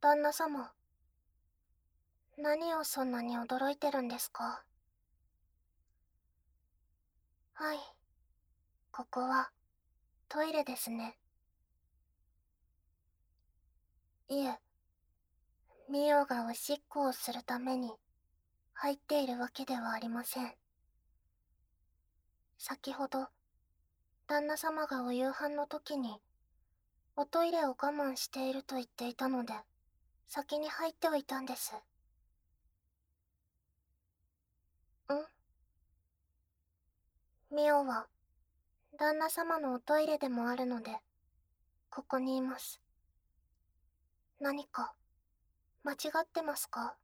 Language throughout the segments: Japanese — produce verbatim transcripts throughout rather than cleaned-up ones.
旦那様、何をそんなに驚いてるんですか？はい、ここはトイレですね。いえ、ミオがおしっこをするために入っているわけではありません。先ほど、旦那様がお夕飯の時におトイレを我慢していると言っていたので、先に入っておいたんです。んミオは旦那様のおトイレでもあるので、ここにいます。何か間違ってますか？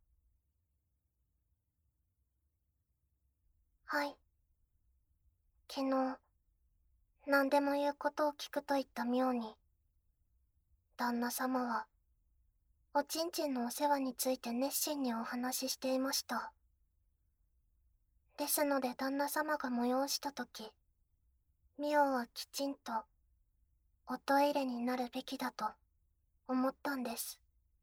はい。昨日、何でも言うことを聞くと言った妙に、旦那様は、おちんちんのお世話について熱心にお話ししていました。ですので旦那様が催したとき、ミオはきちんと、おトイレになるべきだと、思ったんです。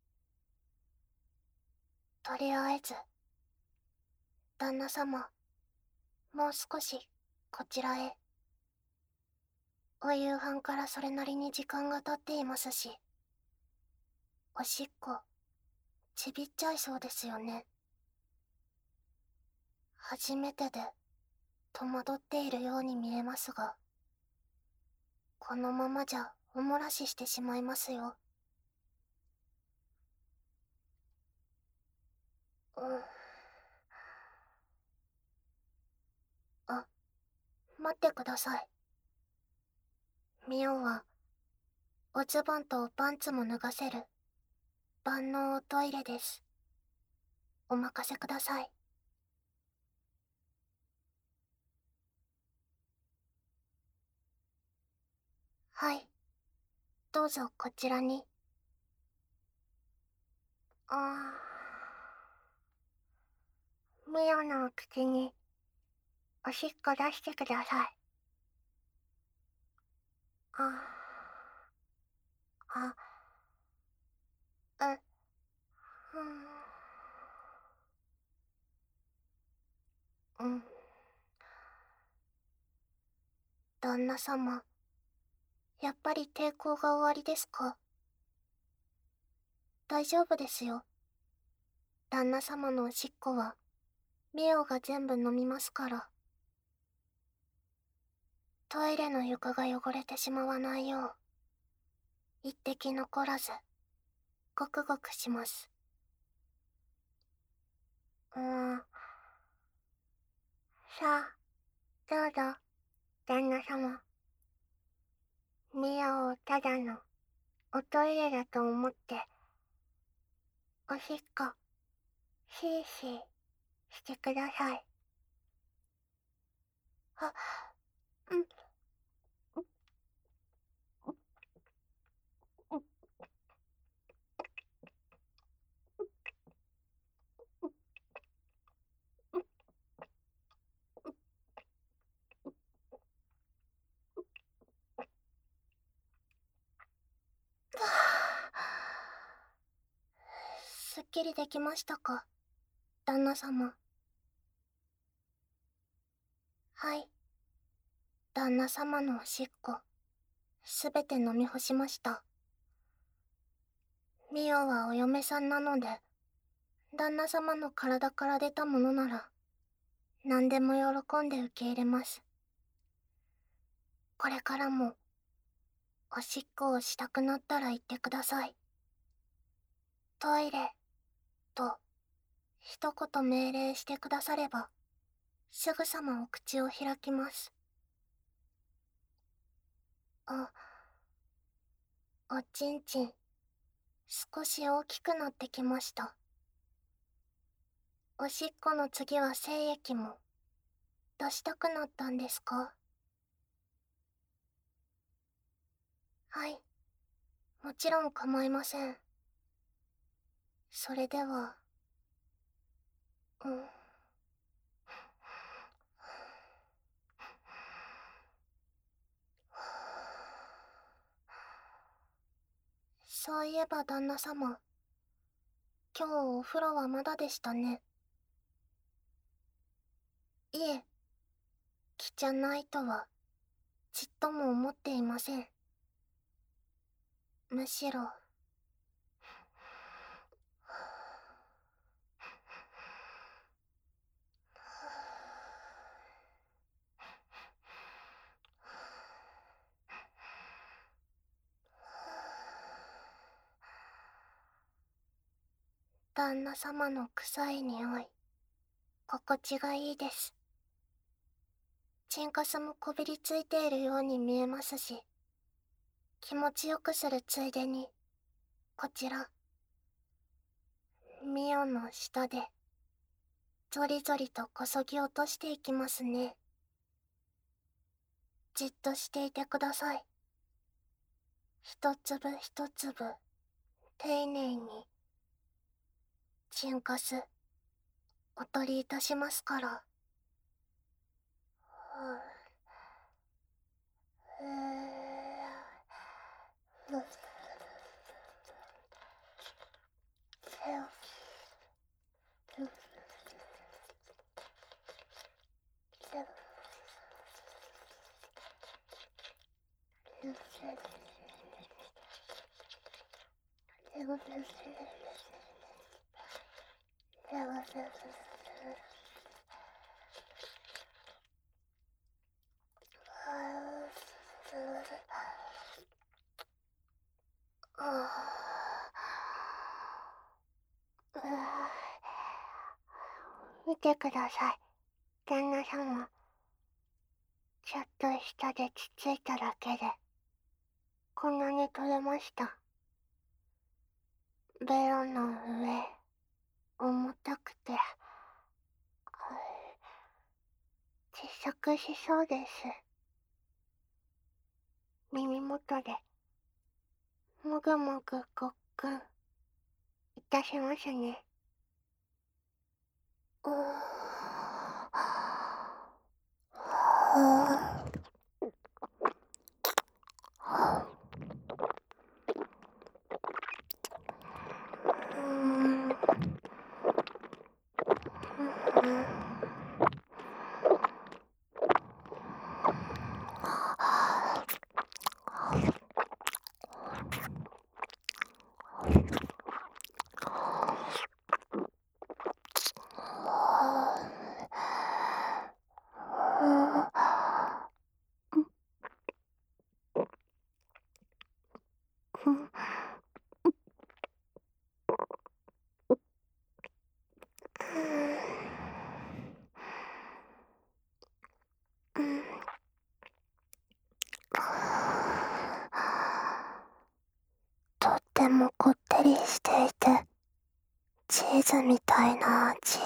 とりあえず、旦那様、もう少し、こちらへ。お夕飯からそれなりに時間が経っていますし、おしっこ、ちびっちゃいそうですよね。初めてで、戸惑っているように見えますが、このままじゃお漏らししてしまいますよ。うん。あ、待ってください。ミオは、おズボンとパンツも脱がせる、万能おトイレです。お任せください。はい。どうぞこちらに。あー。ミオのお口に、おしっこ出してください。あー。あ、う、うん。うん。旦那様、やっぱり抵抗がおありですか？大丈夫ですよ。旦那様のおしっこは、ミオが全部飲みますから。トイレの床が汚れてしまわないよう、一滴残らず、ごくごくします。うーん。さあ、どうぞ、旦那様。ミオをただの、おトイレだと思って、おしっこ、シーシー、してください。あ、うん、すっきりできましたか、旦那様。はい。旦那様のおしっこ、すべて飲み干しました。ミオはお嫁さんなので、旦那様の体から出たものなら、何でも喜んで受け入れます。これからも、おしっこをしたくなったら言ってください。トイレ、と、一言命令してくだされば、すぐさまお口を開きます。あ、おちんちん、少し大きくなってきました。おしっこの次は精液も、出したくなったんですか？はい、もちろん構いません。それでは、うん。そういえば旦那様、 今日お風呂はまだでしたね。いえ、汚いとはちっとも思っていません。むしろ旦那様の臭い匂い、心地がいいです。チンカスもこびりついているように見えますし、気持ちよくするついでに、こちら、ミオの下で、ゾリゾリとこそぎ落としていきますね。じっとしていてください。一粒一粒、丁寧に、チンカス、お取りいたしますから。見てください、旦那様。ちょっと下でつついただけで、こんなに取れました。ベロの上、重たくて、窒息しそうです。耳元で、もぐもぐごっくん、いたしますね。うーとってもこってりしていて、チーズみたいな味。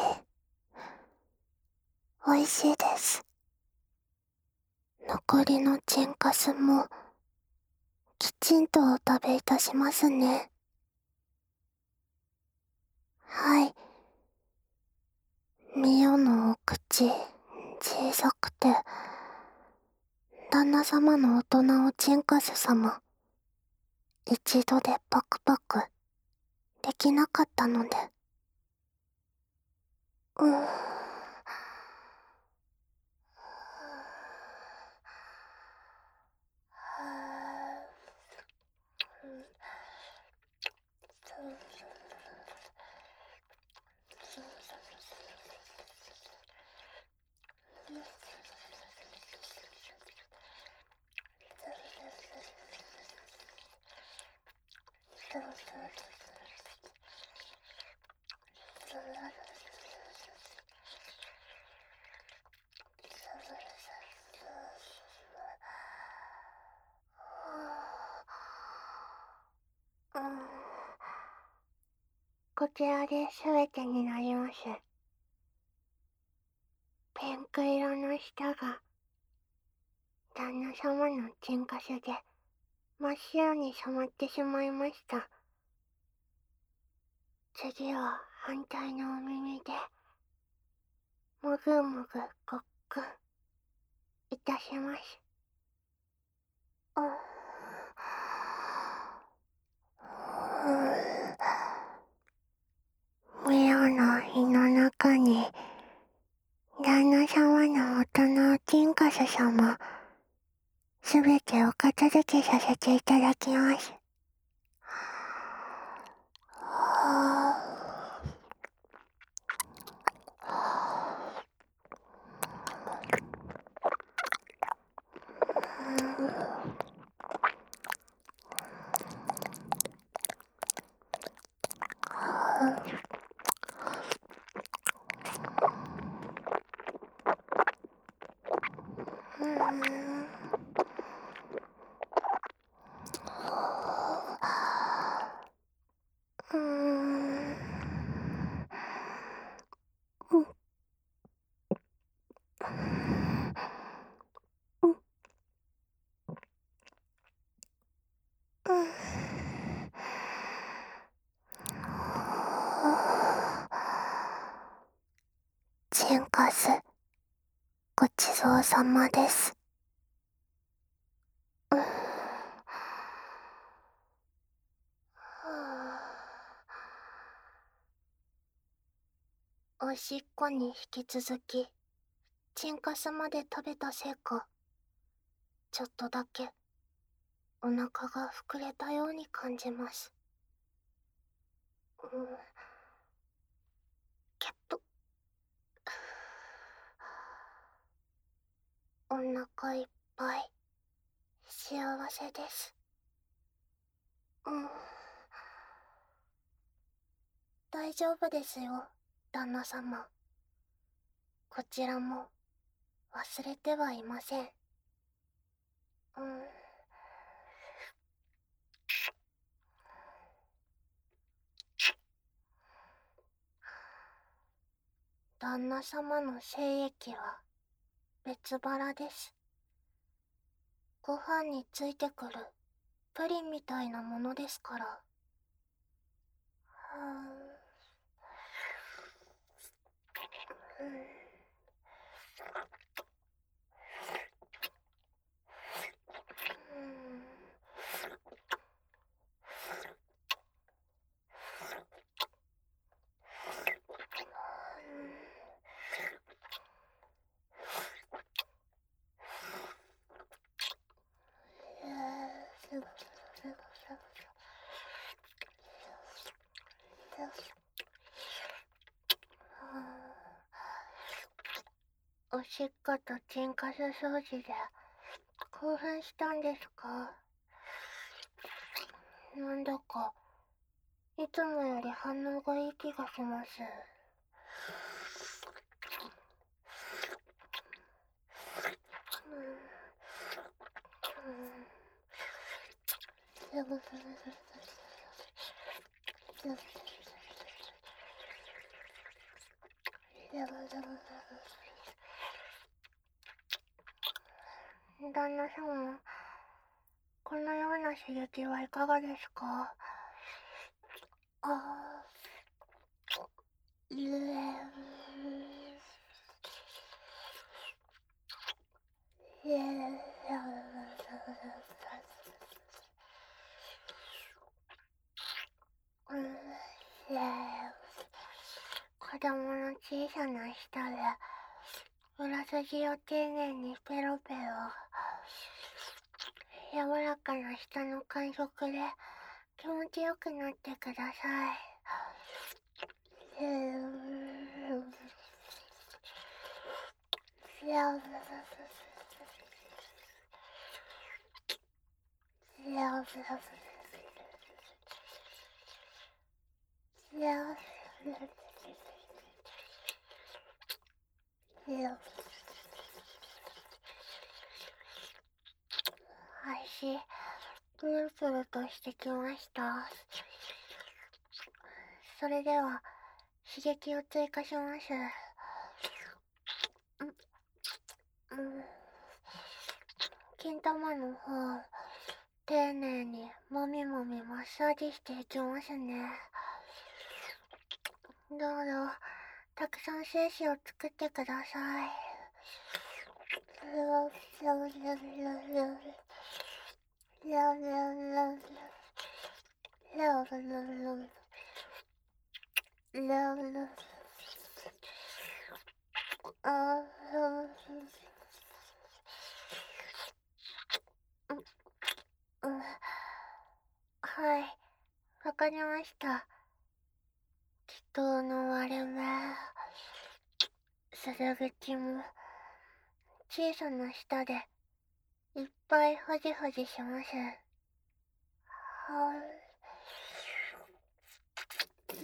おいしいです。残りのチンカスも、きちんとお食べいたしますね。はい。ミオのお口、小さくて、旦那様の大人をチンカス様、一度でパクパク、できなかったので。うーん。こちらで全てになります。ピンク色の舌が旦那様のチンカスで真っ白に染まってしまいました。次は反対のお耳でもぐもぐごっくんいたします。うーうース様、すべてお片付けさせていただきます。うーん。チンカス、ごちそうさまです。おしっこに引き続き、チンカスまで食べたせいか、ちょっとだけお腹が膨れたように感じます。うん、けど、お腹いっぱい、幸せです。うん、大丈夫ですよ、旦那様。こちらも忘れてはいません。うん。旦那様の精液は別腹です。ご飯についてくるプリンみたいなものですから。はぁ、うん。おしっことチンカス掃除で興奮したんですか？なんだかいつもより反応がいい気がします。旦那様、このような刺激はいかがですか？ああ、ゆえ、ゆえ、うん、ゆえ、子供の小さな舌で裏筋を丁寧にペロペロ、柔らかな舌の感触で気持ちよくなってください。足、プルプルとしてきました。それでは刺激を追加します。うん、うん、金玉の方、丁寧にもみもみマッサージしていきますね。どうぞ、たくさん精子を作ってください。 う、はい、わかりました。祈祷の割れ目、鈴口も、小さな舌で、いっぱいほじほじします。はい。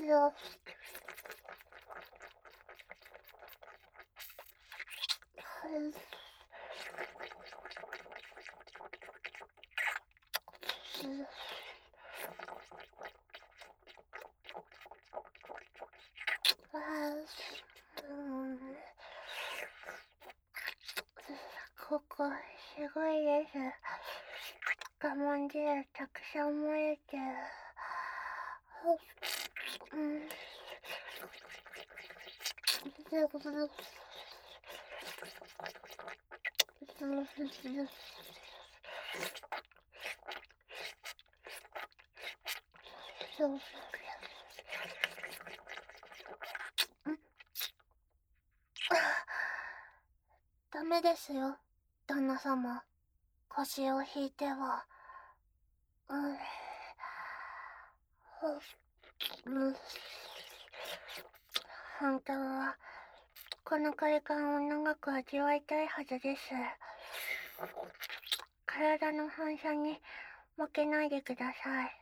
よここ、すごいです。我慢汁たくさん漏れてる。うん。ダメですよ、旦那様。腰を引いては。うん。うん。本当は、この快感を長く味わいたいはずです。体の反射に負けないでください。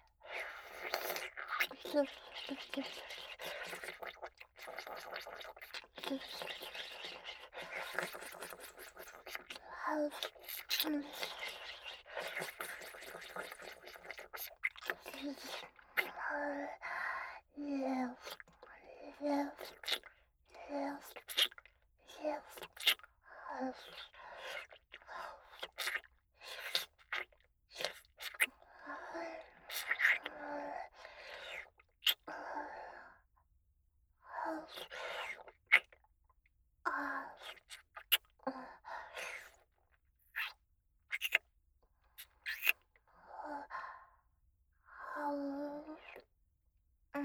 うん。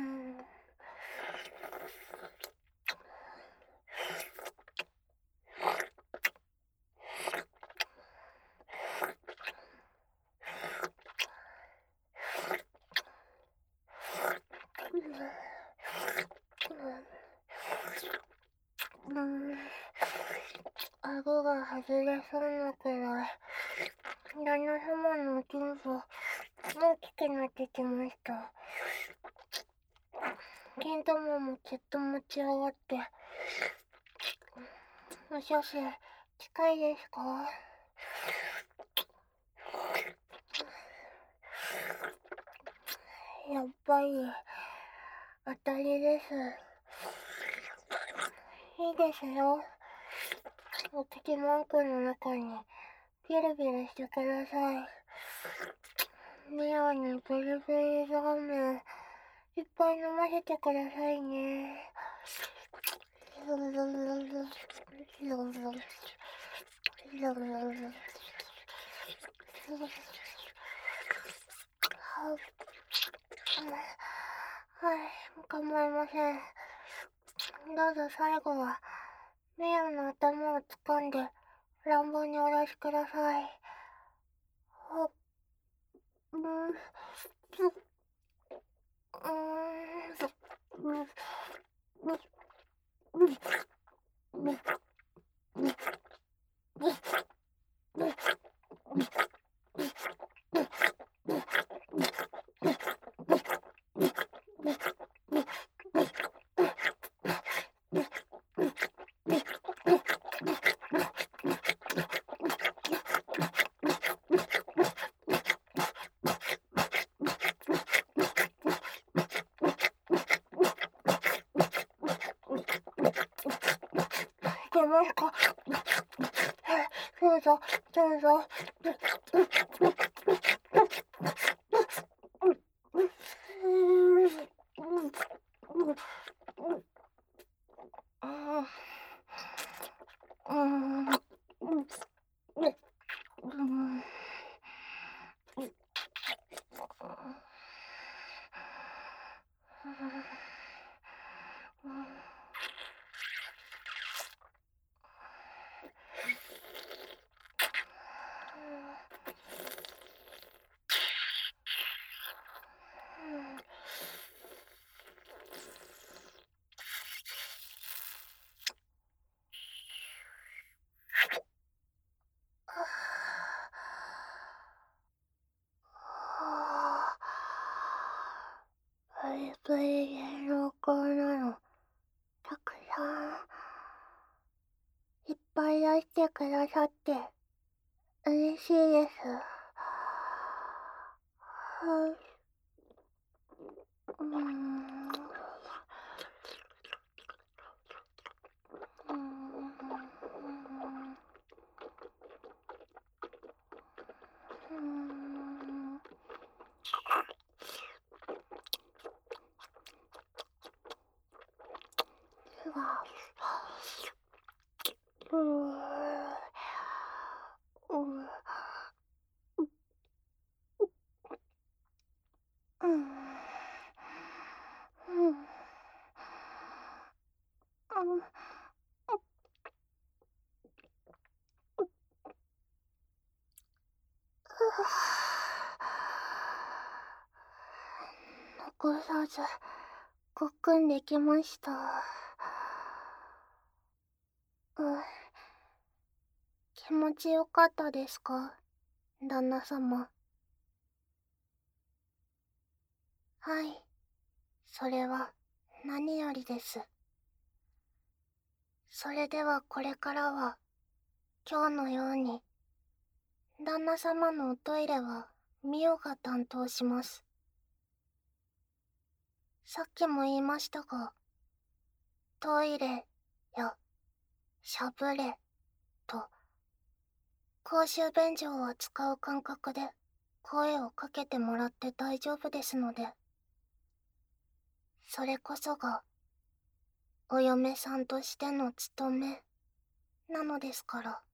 うん。顎が外れそうなくらい、旦那様の腎臓、大きくなってきました。金玉もきっと持ち上がって。お写真、近いですか？やっぱり、当たりです。いいですよ。お敵文句の中に、ビルビルしてください。ミオにブルブルラーメン、いっぱい飲ませてくださいね。はい、構いません。どうぞ最後は、ミオの頭を掴んで、乱暴にお出しください。あ、うん、うーん、うん、うん、うん、出ますか？どうぞ、どうぞ。 プリで濃厚なの、たくさん、いっぱい出してくださって、嬉しいです。はい。うーん。うーん。うーん。うわ。うー。うう。うん。うん。あん。残さず、ごっくんできました。うん。気持ちよかったですか、旦那様。はい。それは何よりです。それではこれからは、今日のように、旦那様のおトイレはミオが担当します。さっきも言いましたが、トイレやしゃぶれと公衆便所を扱う感覚で声をかけてもらって大丈夫ですので、それこそがお嫁さんとしての務めなのですから。